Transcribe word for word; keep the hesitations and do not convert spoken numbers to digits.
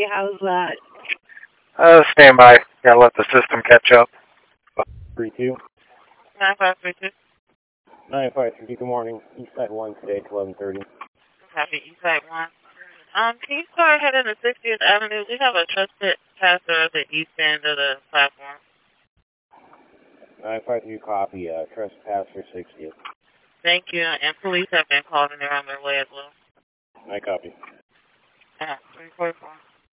three, how's that? Uh, stand by. Gotta let the system catch up. three two. nine five three two. nine five three two, good morning. Eastside one today at eleven thirty. Copy, Eastside one. Um, can you start heading to sixtieth Avenue? We have a trusted pastor at the east end of the platform. nine five three, copy. Uh, Trespasser sixtieth. Thank you, and police have been called and they're on their way as well. I copy. Uh, three four four.